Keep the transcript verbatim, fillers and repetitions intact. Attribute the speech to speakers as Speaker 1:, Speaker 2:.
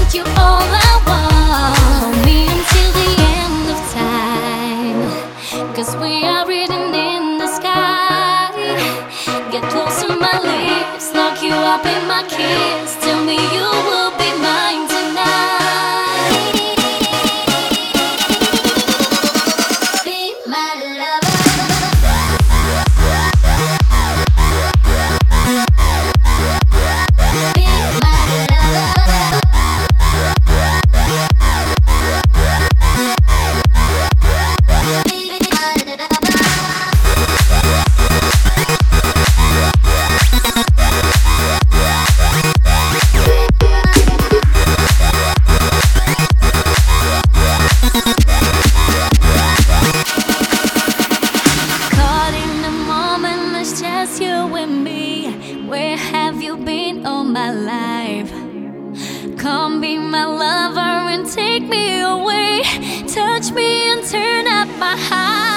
Speaker 1: you all I want. Hold me until the end of time, 'cause we are written in the sky. Get close to my lips, lock you up in my kiss. Tell me you will be mine tonight. Be my lover. Just you and me. Where have you been all my life? Come be my lover and take me away. Touch me and turn up my heart.